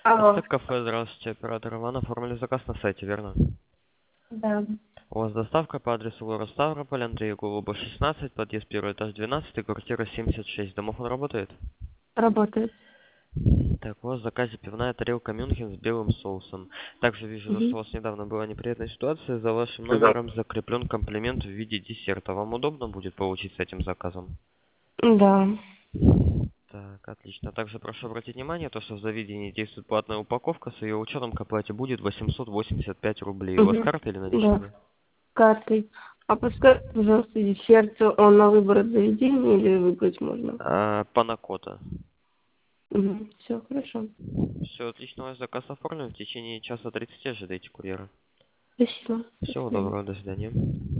Алло, Это кафе, здравствуйте, оператор Иван, оформили заказ на сайте, верно? да, У вас доставка по адресу город Ставрополь, Андрея Голуба, 16, подъезд первый этаж 12, квартира 76. Домофон работает? работает. Так, у вас в заказе пивная тарелка Мюнхен с белым соусом. Также вижу, что Мгм. у вас недавно была неприятная ситуация, за вашим Да. номером закреплен комплимент в виде десерта. Вам удобно будет получить с этим заказом? Да. Так, отлично. Также прошу обратить внимание, то, что в заведении действует платная упаковка, с ее учетом к оплате будет 885 рублей. У вас Мгм. карта или Да. наличными? Картой. А пускай, пожалуйста, десерт, он на выбор от заведения или выбрать можно? Панакота. Все, хорошо. Все отлично, ваш заказ оформлен. В течение часа 30 ожидайте курьера. Спасибо. До Всего свидания. доброго, до свидания.